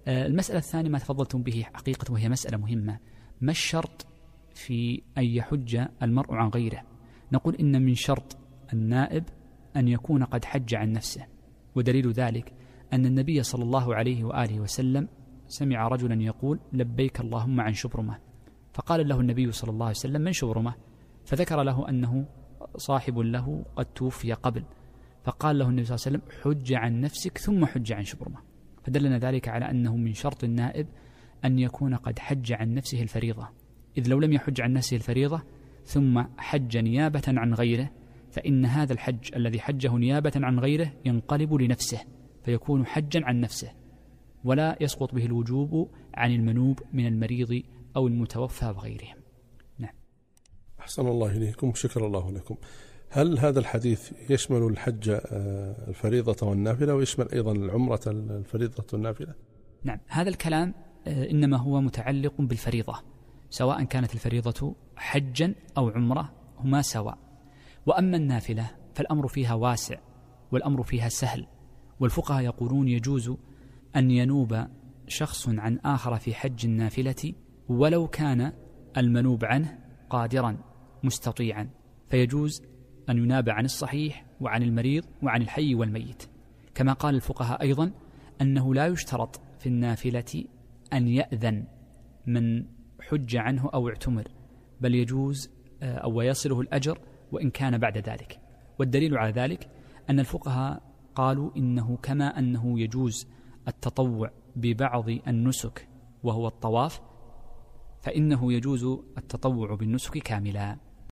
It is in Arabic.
المسألة الثانية ما تفضلتم به حقيقة، وهي مسألة مهمة: ما الشرط في أن يحج المرء عن غيره؟ نقول إن من شرط النائب أن يكون قد حج عن نفسه، ودليل ذلك أن النبي صلى الله عليه وآله وسلم سمع رجلا يقول: لبيك اللهم عن شبرمة، فقال له النبي صلى الله عليه وسلم: من شبرمة؟ فذكر له أنه صاحب له قد توفي قبل، فقال له النبي صلى الله عليه وسلم: حج عن نفسك ثم حج عن شبرمة. فدلنا ذلك على أنه من شرط النائب أن يكون قد حج عن نفسه الفريضة، إذ لو لم يحج عن نفسه الفريضة ثم حج نيابة عن غيره، فإن هذا الحج الذي حجه نيابة عن غيره ينقلب لنفسه، فيكون حجا عن نفسه، ولا يسقط به الوجوب عن المنوب من المريض أو المتوفى وغيرهم. نعم. أحسن الله إليكم، شكر الله لكم. هل هذا الحديث يشمل الحج الفريضة والنافلة، ويشمل أيضا العمرة الفريضة والنافلة؟ نعم، هذا الكلام إنما هو متعلق بالفريضة، سواء كانت الفريضة حجا أو عمرة هما سواء. وأما النافلة فالأمر فيها واسع والأمر فيها سهل، والفقهاء يقولون يجوز أن ينوب شخص عن آخر في حج النافلة ولو كان المنوب عنه قادرا مستطيعا، فيجوز أن يناب عن الصحيح وعن المريض وعن الحي والميت. كما قال الفقهاء أيضا أنه لا يشترط في النافلة أن يأذن من حج عنه أو اعتمر، بل يجوز أو يصله الأجر وإن كان بعد ذلك. والدليل على ذلك أن الفقهاء قالوا إنه كما أنه يجوز التطوع ببعض النسك وهو الطواف، فإنه يجوز التطوع بالنسك كاملا.